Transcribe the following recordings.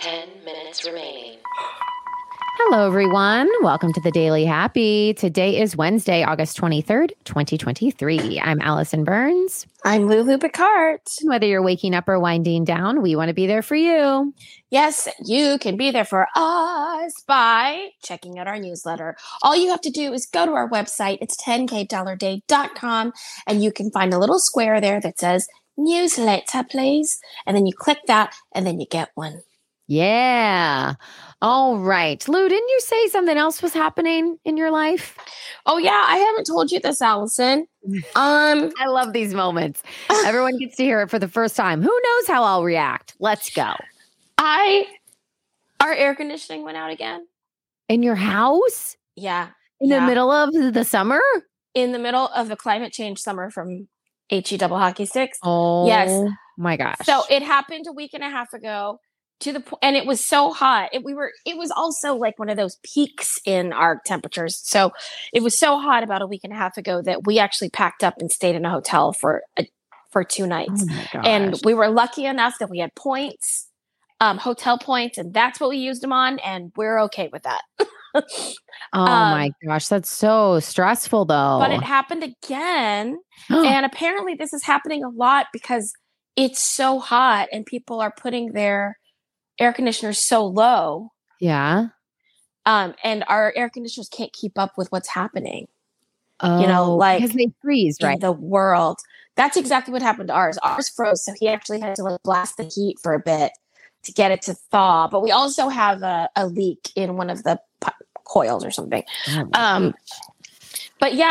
10 minutes remaining. Hello, everyone. Welcome to the Daily Happy. Today is Wednesday, August 23rd, 2023. I'm Allison Burns. I'm Lulu Picard. And whether you're waking up or winding down, we want to be there for you. Yes, you can be there for us by checking out our newsletter. All you have to do is go to our website. It's 10kdollarday.com, and you can find a little square there that says newsletter, please. And then you click that, and then you get one. Yeah. All right. Lou, didn't you say something else was happening in your life? Oh, yeah. I haven't told you this, Allison. I love these moments. Everyone gets to hear it for the first time. Who knows how I'll react? Let's go. Our air conditioning went out again. In your house? Yeah. In the middle of the summer? In the middle of the climate change summer from HE double hockey sticks. Oh, yes. My gosh. So it happened a week and a half ago. To the point, and it was so hot. It was also like one of those peaks in our temperatures. So it was so hot about a week and a half ago that we actually packed up and stayed in a hotel for 2 nights. Oh my gosh. And we were lucky enough that we had points, hotel points, and that's what we used them on. And we're okay with that. Oh my gosh, that's so stressful though. But it happened again. And apparently this is happening a lot because it's so hot and people are putting their air conditioners so low. Yeah. And our air conditioners can't keep up with what's happening. Oh, like because they freeze, right? In the world. That's exactly what happened to ours. Ours froze, so he actually had to like blast the heat for a bit to get it to thaw. But we also have a leak in one of the coils or something. Oh but do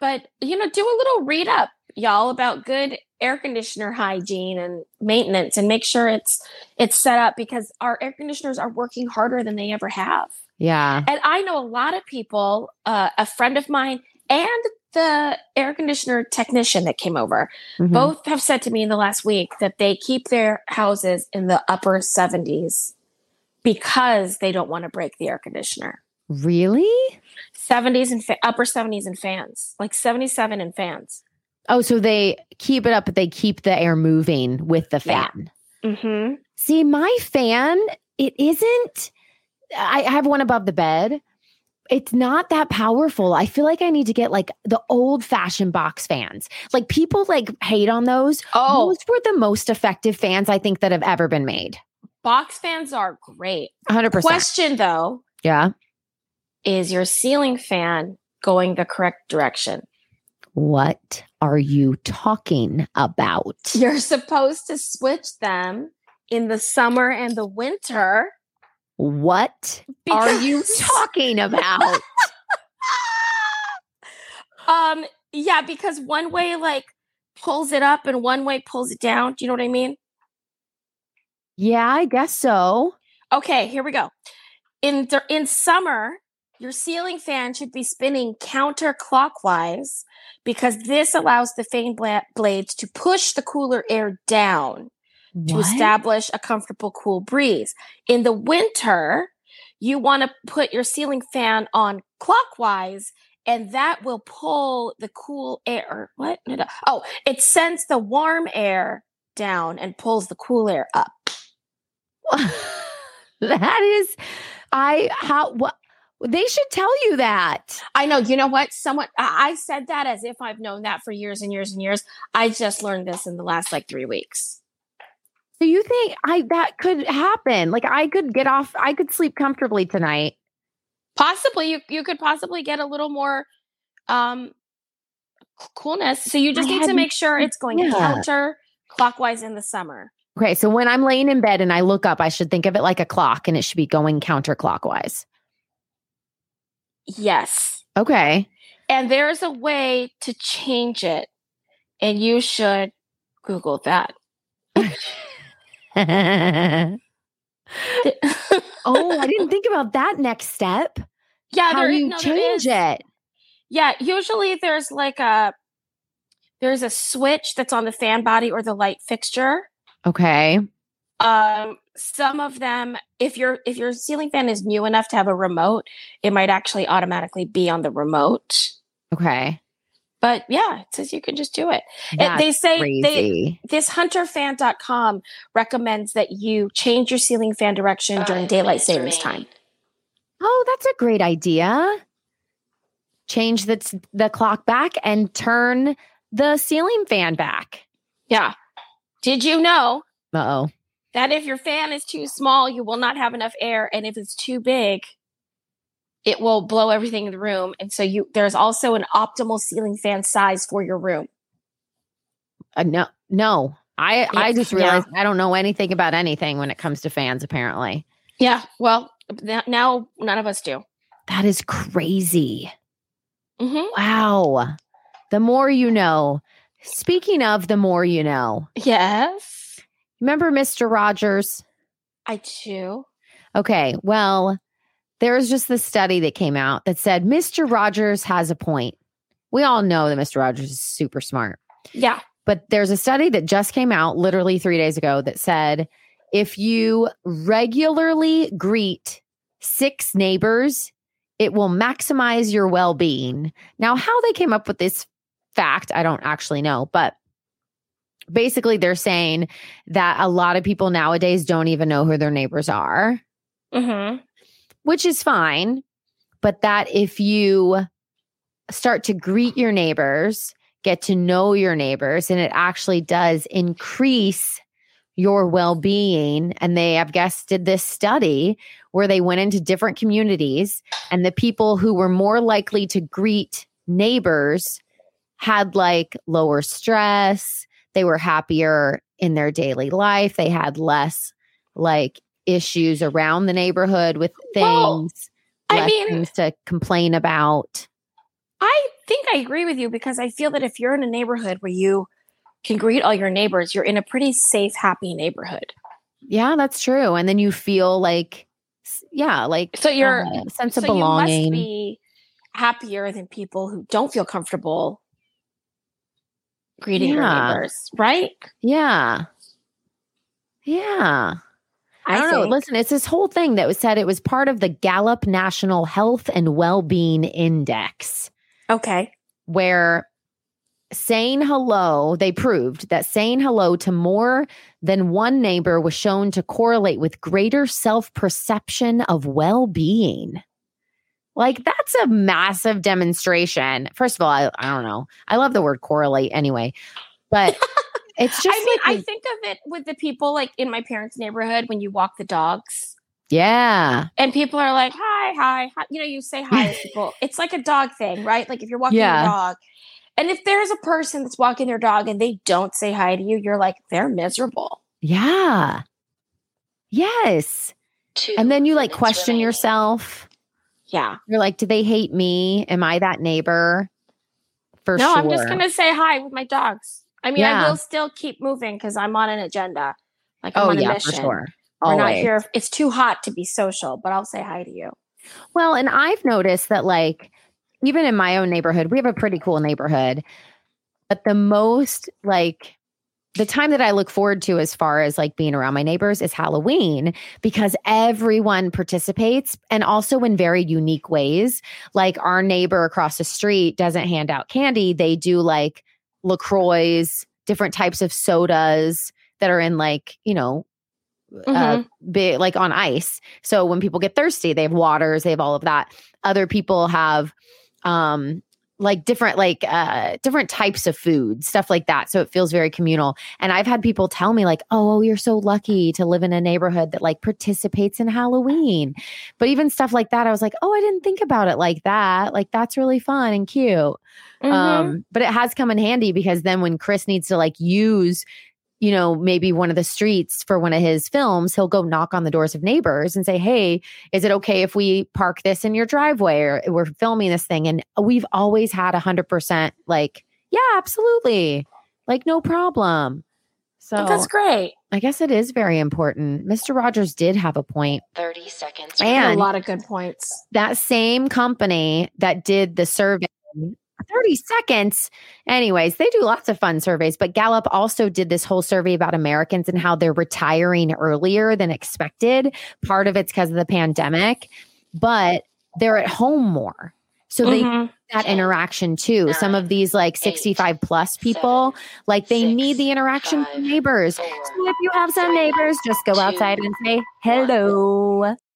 a little read up, y'all, about good air conditioner hygiene and maintenance, and make sure it's set up because our air conditioners are working harder than they ever have. Yeah. And I know a lot of people, a friend of mine and the air conditioner technician that came over, both have said to me in the last week that they keep their houses in the upper 70s because they don't want to break the air conditioner. Really? 70s and upper 70s and fans, like 77 and fans. Oh, so they keep it up, but they keep the air moving with the fan. Yeah. Mm-hmm. See, my fan, it isn't. I have one above the bed. It's not that powerful. I feel like I need to get like the old fashioned box fans. Like people like hate on those. Oh, those were the most effective fans I think that have ever been made. Box fans are great. 100%. Question though. Yeah. Is your ceiling fan going the correct direction? What are you talking about? You're supposed to switch them in the summer and the winter. What are you talking about? Yeah, because one way like pulls it up and one way pulls it down. Do you know what I mean? Yeah, I guess so. Okay, here we go. In summer, your ceiling fan should be spinning counterclockwise because this allows the fan blades to push the cooler air down to establish a comfortable cool breeze. In the winter, you want to put your ceiling fan on clockwise, and that will pull the cool air. What? Oh, it sends the warm air down and pulls the cool air up. That is, what? They should tell you that. I know. You know what? I said that as if I've known that for years and years and years. I just learned this in the last 3 weeks. So you think that could happen? Like I could sleep comfortably tonight. Possibly. You could possibly get a little more coolness. So you just need to make sure it's going counterclockwise in the summer. Okay. So when I'm laying in bed and I look up, I should think of it like a clock and it should be going counterclockwise. Yes. Okay. And there's a way to change it. And you should Google that. Oh, I didn't think about that next step. Yeah, how you change it. Yeah, usually there's a switch that's on the fan body or the light fixture. Okay. Some of them, if your ceiling fan is new enough to have a remote, it might actually automatically be on the remote. Okay. But yeah, it says you can just do it. That's They say crazy. this hunterfan.com recommends that you change your ceiling fan direction during daylight savings time. Oh, that's a great idea. Change the clock back and turn the ceiling fan back. Yeah. Did you know Uh-oh. that if your fan is too small, you will not have enough air, and if it's too big, it will blow everything in the room. And so there's also an optimal ceiling fan size for your room. No. I just realized I don't know anything about anything when it comes to fans, apparently. Yeah. Well, now none of us do. That is crazy. Mm-hmm. Wow. The more you know. Speaking of the more you know. Yes. Remember Mr. Rogers? I do. Okay. Well, there was just this study that came out that said Mr. Rogers has a point. We all know that Mr. Rogers is super smart. Yeah. But there's a study that just came out literally 3 days ago that said if you regularly greet 6 neighbors, it will maximize your well-being. Now, how they came up with this fact, I don't actually know, but basically they're saying that a lot of people nowadays don't even know who their neighbors are. Mm-hmm. Which is fine, but that if you start to greet your neighbors, get to know your neighbors, and it actually does increase your well-being. And they, I guess, did this study where they went into different communities, and the people who were more likely to greet neighbors had like lower stress. They were happier in their daily life. They had less like issues around the neighborhood with things, things to complain about. I think I agree with you because I feel that if you're in a neighborhood where you can greet all your neighbors, you're in a pretty safe, happy neighborhood. Yeah, that's true. And then you feel like, so you're a sense of belonging. You must be happier than people who don't feel comfortable greeting your neighbors, right? Yeah. Yeah. I don't know. Listen, it's this whole thing that was said it was part of the Gallup National Health and Well-Being Index. Okay. Where saying hello, they proved that saying hello to more than one neighbor was shown to correlate with greater self-perception of well-being. Like, that's a massive demonstration. First of all, I don't know. I love the word correlate anyway, but it's just I think of it with the people like in my parents' neighborhood when you walk the dogs. Yeah. And people are like, hi. You know, you say hi to people. It's like a dog thing, right? Like if you're walking your dog, and if there's a person that's walking their dog and they don't say hi to you, you're like, they're miserable. Yeah. Yes. And then you like question yourself. Yeah. You're like, do they hate me? Am I that neighbor? For sure. No, I'm just going to say hi with my dogs. I mean, I will still keep moving because I'm on an agenda. Like I'm on a mission. For sure. We're not here. It's too hot to be social, but I'll say hi to you. Well, and I've noticed that like, even in my own neighborhood, we have a pretty cool neighborhood, but the most like the time that I look forward to as far as like being around my neighbors is Halloween because everyone participates and also in very unique ways. Like our neighbor across the street doesn't hand out candy. They do like LaCroix, different types of sodas that are in like, you know, big, like on ice. So when people get thirsty, they have waters, they have all of that. Other people have like different types of food, stuff like that. So it feels very communal. And I've had people tell me like, oh, you're so lucky to live in a neighborhood that like participates in Halloween. But even stuff like that, I was like, oh, I didn't think about it like that. Like that's really fun and cute. But it has come in handy because then when Chris needs to like use, you know, maybe one of the streets for one of his films, he'll go knock on the doors of neighbors and say, hey, is it okay if we park this in your driveway or we're filming this thing? And we've always had 100% like, yeah, absolutely. Like, no problem. So that's great. I guess it is very important. Mr. Rogers did have a point. 30 seconds. And a lot of good points. That same company that did the survey, 30 seconds. Anyways, they do lots of fun surveys, but Gallup also did this whole survey about Americans and how they're retiring earlier than expected. Part of it's because of the pandemic, but they're at home more. So that interaction too. Some of these like 65 plus people, like they need the interaction from neighbors. So if you have some neighbors, just go outside and say hello.